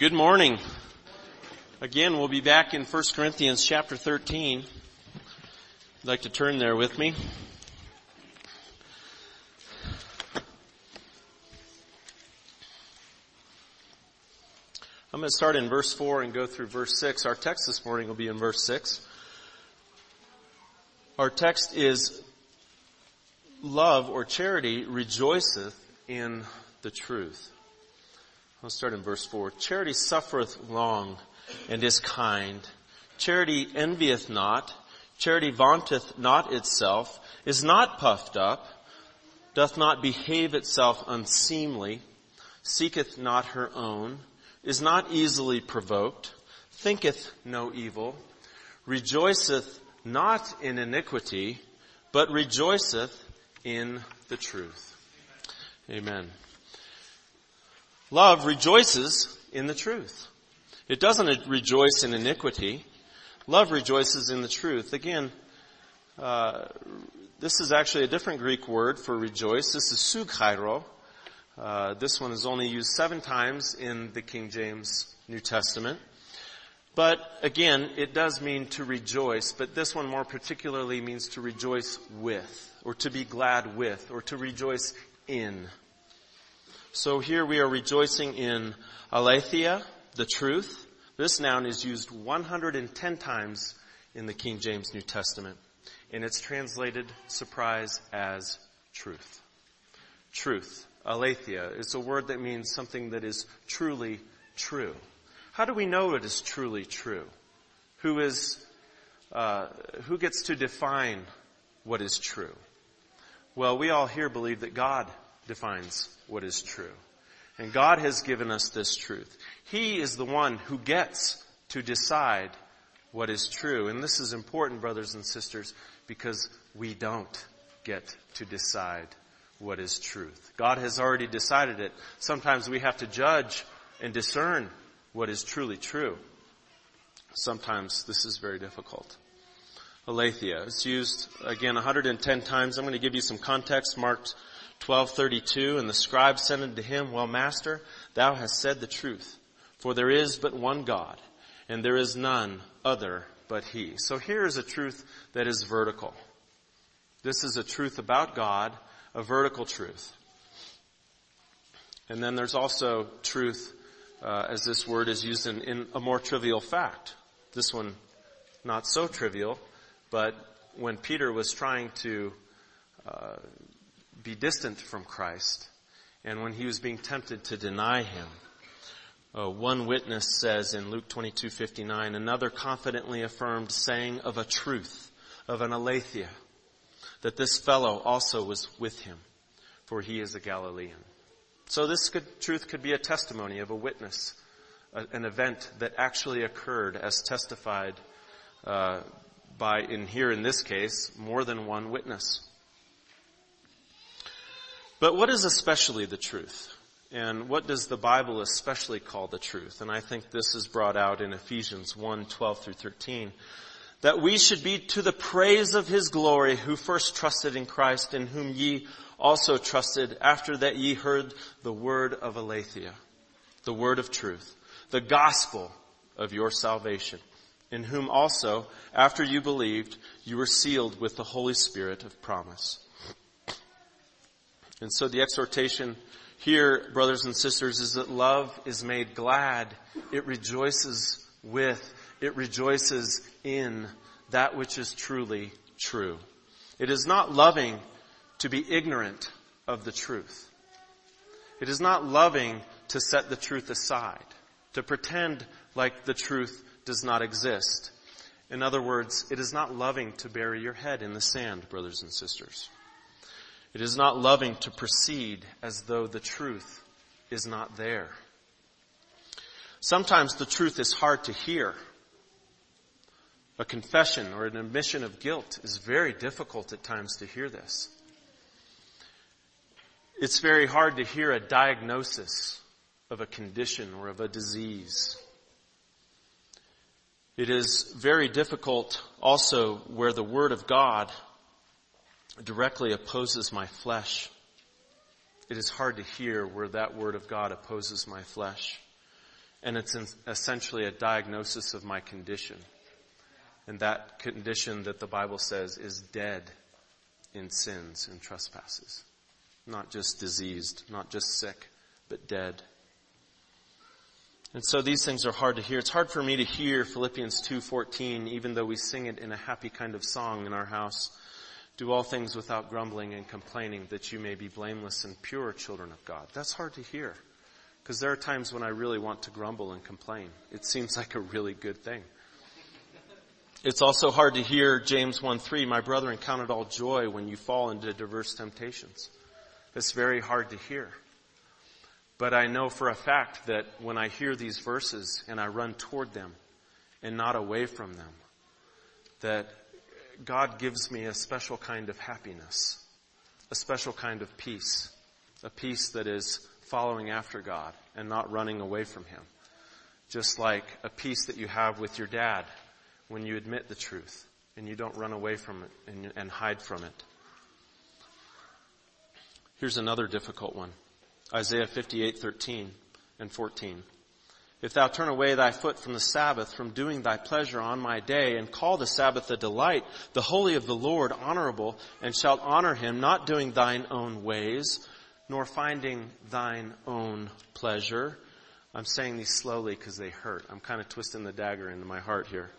Good morning. Again, we'll be back in 1 Corinthians chapter 13. I'd like to turn there with me. I'm going to start in verse 4 and go through verse 6. Our text this morning will be in verse 6. Our text is, love or charity rejoiceth in the truth. I'll start in verse 4. Charity suffereth long and is kind. Charity envieth not. Charity vaunteth not itself, is not puffed up, doth not behave itself unseemly, seeketh not her own, is not easily provoked, thinketh no evil, rejoiceth not in iniquity, but rejoiceth in the truth. Amen. Love rejoices in the truth. It doesn't rejoice in iniquity. Love rejoices in the truth. Again, this is actually a different Greek word for rejoice. This is suchairo. This one is only used 7 times in the King James New Testament. But again, it does mean to rejoice, but this one more particularly means to rejoice with, or to be glad with, or to rejoice in. So here we are rejoicing in aletheia, the truth. This noun is used 110 times in the King James New Testament. And it's translated, surprise, as truth. Truth, aletheia, is a word that means something that is truly true. How do we know it is truly true? Who gets to define what is true? Well, we all here believe that God defines what is true. And God has given us this truth. He is the one who gets to decide what is true. And this is important, brothers and sisters, because we don't get to decide what is truth. God has already decided it. Sometimes we have to judge and discern what is truly true. Sometimes this is very difficult. Aletheia is used again 110 times. I'm going to give you some context. Marked 12:32, and the scribe said unto him, Well, Master, thou hast said the truth, for there is but one God, and there is none other but He. So here is a truth that is vertical. This is a truth about God, a vertical truth. And then there's also truth, as this word is used in a more trivial fact. This one, not so trivial, but when Peter was trying to be distant from Christ, and when he was being tempted to deny Him, one witness says in Luke 22:59, another confidently affirmed, saying of a truth, of an aletheia, that this fellow also was with him, for he is a Galilean. So this truth could be a testimony of a witness, an event that actually occurred as testified by, in this case, more than one witness. But what is especially the truth? And what does the Bible especially call the truth? And I think this is brought out in Ephesians 1:12-13. That we should be to the praise of His glory, who first trusted in Christ, in whom ye also trusted, after that ye heard the word of aletheia, the word of truth, the gospel of your salvation, in whom also, after you believed, you were sealed with the Holy Spirit of promise. And so the exhortation here, brothers and sisters, is that love is made glad. It rejoices with, it rejoices in that which is truly true. It is not loving to be ignorant of the truth. It is not loving to set the truth aside, to pretend like the truth does not exist. In other words, it is not loving to bury your head in the sand, brothers and sisters. It is not loving to proceed as though the truth is not there. Sometimes the truth is hard to hear. A confession or an admission of guilt is very difficult at times to hear this. It's very hard to hear a diagnosis of a condition or of a disease. It is very difficult also where the Word of God directly opposes my flesh. It is hard to hear where that Word of God opposes my flesh. And it's essentially a diagnosis of my condition. And that condition that the Bible says is dead in sins and trespasses. Not just diseased, not just sick, but dead. And so these things are hard to hear. It's hard for me to hear Philippians 2:14, even though we sing it in a happy kind of song in our house. Do all things without grumbling and complaining, that you may be blameless and pure children of God. That's hard to hear, because there are times when I really want to grumble and complain. It seems like a really good thing. It's also hard to hear James 1:3, my brethren, count it all joy when you fall into diverse temptations. It's very hard to hear. But I know for a fact that when I hear these verses and I run toward them and not away from them, that God gives me a special kind of happiness, a special kind of peace, a peace that is following after God and not running away from Him. Just like a peace that you have with your dad when you admit the truth and you don't run away from it and hide from it. Here's another difficult one. Isaiah 58:13 and 14. If thou turn away thy foot from the Sabbath, from doing thy pleasure on my day, and call the Sabbath a delight, the holy of the Lord honorable, and shalt honor him, not doing thine own ways, nor finding thine own pleasure. I'm saying these slowly because they hurt. I'm kind of twisting the dagger into my heart here.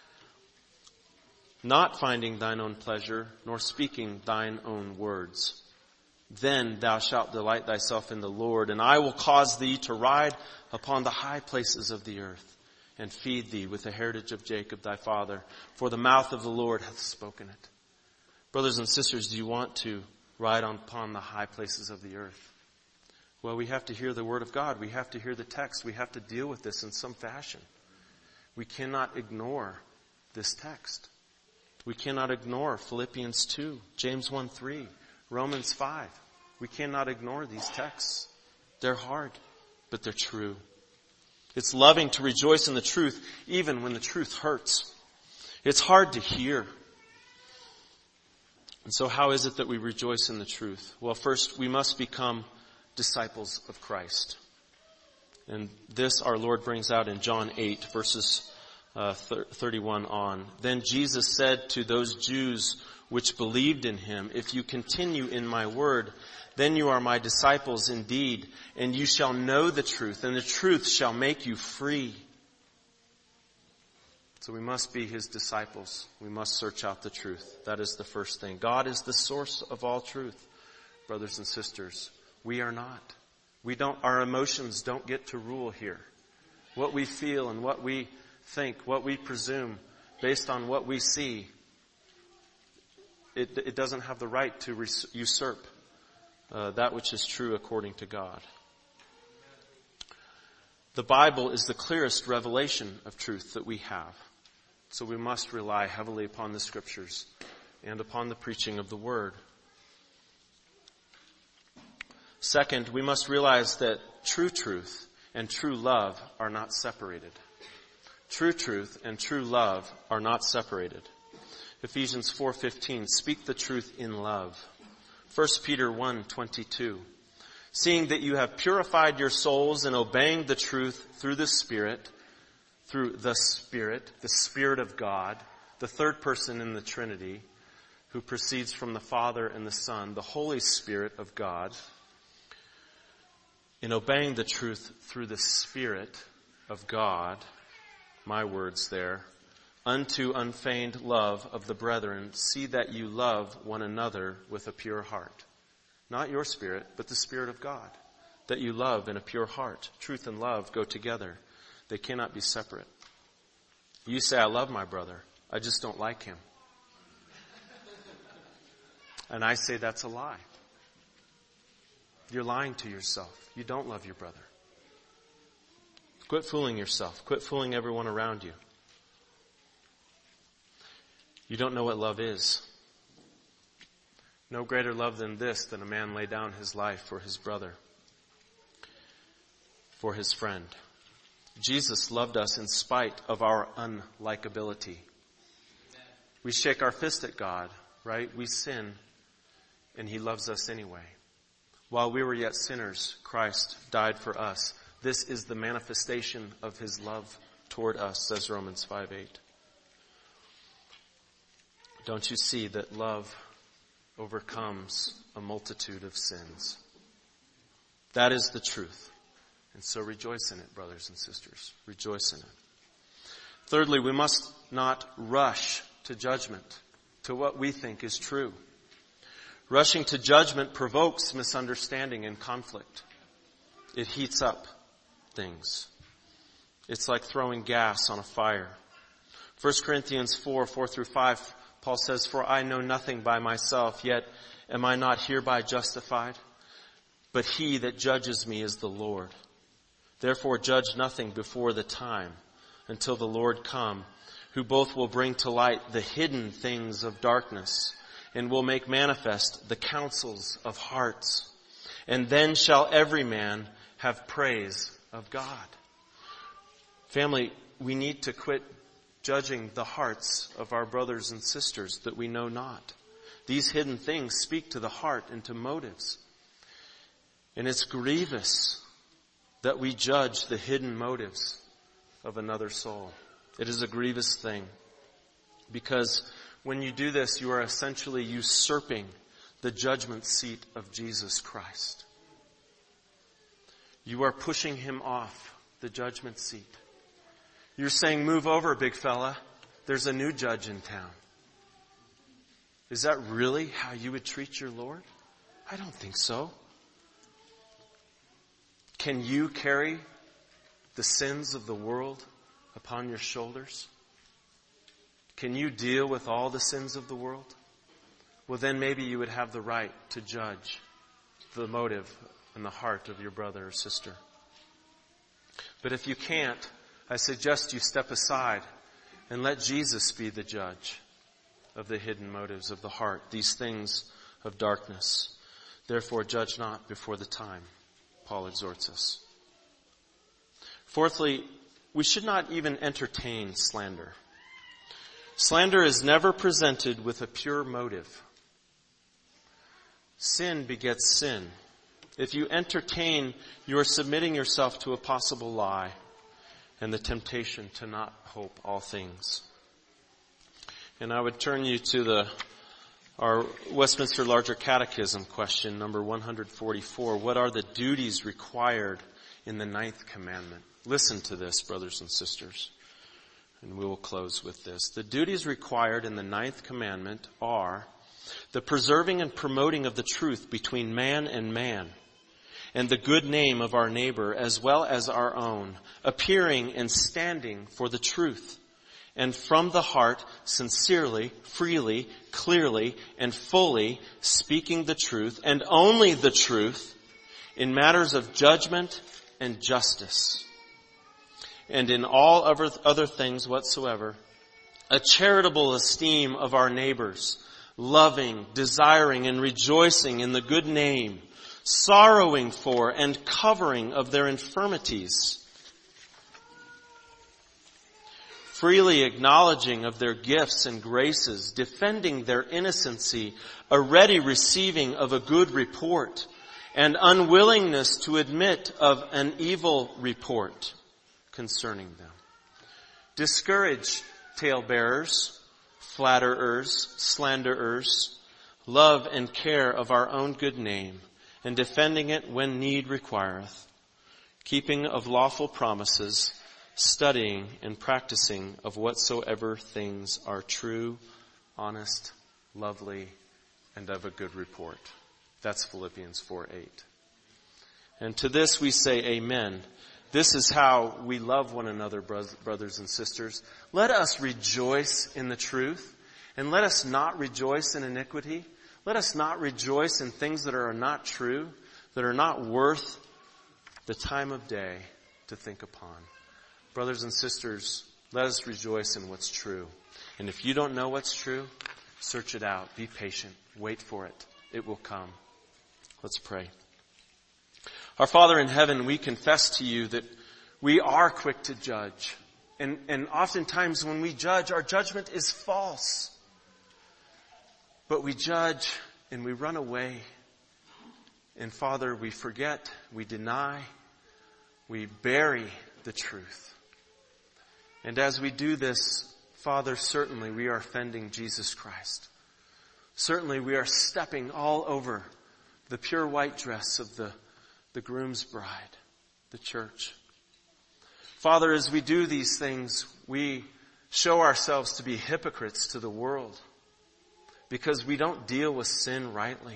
Not finding thine own pleasure, nor speaking thine own words. Then thou shalt delight thyself in the Lord, and I will cause thee to ride upon the high places of the earth, and feed thee with the heritage of Jacob thy father, for the mouth of the Lord hath spoken it. Brothers and sisters, do you want to ride upon the high places of the earth? Well, we have to hear the word of God. We have to hear the text. We have to deal with this in some fashion. We cannot ignore this text. We cannot ignore Philippians 2, James 1:3, Romans 5. We cannot ignore these texts. They're hard, but they're true. It's loving to rejoice in the truth, even when the truth hurts. It's hard to hear. And so how is it that we rejoice in the truth? Well, first, we must become disciples of Christ. And this our Lord brings out in John 8, verses 31 on. Then Jesus said to those Jews which believed in him, if you continue in my word, then you are my disciples indeed, and you shall know the truth, and the truth shall make you free. So we must be his disciples. We must search out the truth. That is the first thing. God is the source of all truth, brothers and sisters. We are not. Our emotions don't get to rule here. What we feel and what we think, what we presume, based on what we see, it doesn't have the right to usurp that which is true according to God. The Bible is the clearest revelation of truth that we have. So we must rely heavily upon the Scriptures and upon the preaching of the Word. Second, we must realize that true truth and true love are not separated. True truth and true love are not separated. Ephesians 4:15, speak the truth in love. 1 Peter 1:22, seeing that you have purified your souls in obeying the truth through the Spirit of God, the third person in the Trinity, who proceeds from the Father and the Son, the Holy Spirit of God, in obeying the truth through the Spirit of God, my words there, unto unfeigned love of the brethren, see that you love one another with a pure heart. Not your spirit, but the Spirit of God. That you love in a pure heart. Truth and love go together. They cannot be separate. You say, I love my brother. I just don't like him. And I say that's a lie. You're lying to yourself. You don't love your brother. Quit fooling yourself. Quit fooling everyone around you. You don't know what love is. No greater love than this, than a man lay down his life for his brother, for his friend. Jesus loved us in spite of our unlikability. We shake our fist at God, right? We sin, and he loves us anyway. While we were yet sinners, Christ died for us. This is the manifestation of his love toward us, says Romans 5:8. Don't you see that love overcomes a multitude of sins? That is the truth. And so rejoice in it, brothers and sisters. Rejoice in it. Thirdly, we must not rush to judgment, to what we think is true. Rushing to judgment provokes misunderstanding and conflict. It heats up things. It's like throwing gas on a fire. 1 Corinthians 4:4-5, Paul says, "For I know nothing by myself, yet am I not hereby justified? But he that judges me is the Lord. Therefore judge nothing before the time, until the Lord come, who both will bring to light the hidden things of darkness, and will make manifest the counsels of hearts. And then shall every man have praise of God." Family, we need to quit judging the hearts of our brothers and sisters that we know not. These hidden things speak to the heart and to motives. And it's grievous that we judge the hidden motives of another soul. It is a grievous thing. Because when you do this, you are essentially usurping the judgment seat of Jesus Christ. You are pushing him off the judgment seat. You're saying, "Move over, big fella. There's a new judge in town." Is that really how you would treat your Lord? I don't think so. Can you carry the sins of the world upon your shoulders? Can you deal with all the sins of the world? Well, then maybe you would have the right to judge the motive and the heart of your brother or sister. But if you can't, I suggest you step aside and let Jesus be the judge of the hidden motives of the heart, these things of darkness. Therefore, judge not before the time, Paul exhorts us. Fourthly, we should not even entertain slander. Slander is never presented with a pure motive. Sin begets sin. If you entertain, you are submitting yourself to a possible lie and the temptation to not hope all things. And I would turn you to our Westminster Larger Catechism question, number 144. What are the duties required in the 9th commandment? Listen to this, brothers and sisters, and we will close with this. The duties required in the 9th commandment are the preserving and promoting of the truth between man and man, and the good name of our neighbor as well as our own, appearing and standing for the truth, and from the heart, sincerely, freely, clearly, and fully speaking the truth, and only the truth, in matters of judgment and justice, and in all other things whatsoever, a charitable esteem of our neighbors, loving, desiring, and rejoicing in the good name, sorrowing for and covering of their infirmities, freely acknowledging of their gifts and graces, defending their innocency, a ready receiving of a good report, and unwillingness to admit of an evil report concerning them. Discourage talebearers, flatterers, slanderers, love and care of our own good name, and defending it when need requireth, keeping of lawful promises, studying and practicing of whatsoever things are true, honest, lovely, and of a good report. That's Philippians 4:8. And to this we say amen. This is how we love one another, brothers and sisters. Let us rejoice in the truth, and let us not rejoice in iniquity. Let us not rejoice in things that are not true, that are not worth the time of day to think upon. Brothers and sisters, let us rejoice in what's true. And if you don't know what's true, search it out. Be patient. Wait for it. It will come. Let's pray. Our Father in heaven, we confess to you that we are quick to judge. And oftentimes when we judge, our judgment is false. But we judge and we run away. And Father, we forget, we deny, we bury the truth. And as we do this, Father, certainly we are offending Jesus Christ. Certainly we are stepping all over the pure white dress of the groom's bride, the church. Father, as we do these things, we show ourselves to be hypocrites to the world because we don't deal with sin rightly.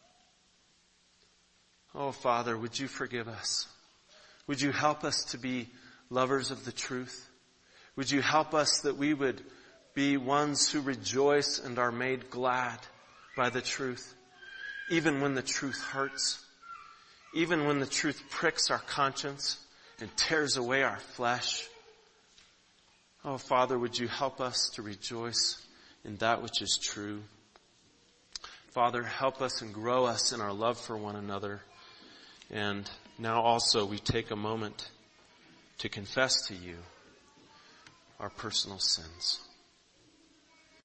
Oh, Father, would you forgive us? Would you help us to be lovers of the truth? Would you help us that we would be ones who rejoice and are made glad by the truth, even when the truth hurts, even when the truth pricks our conscience and tears away our flesh? Oh, Father, would you help us to rejoice in that which is true? Father, help us and grow us in our love for one another. And now also we take a moment to confess to you our personal sins.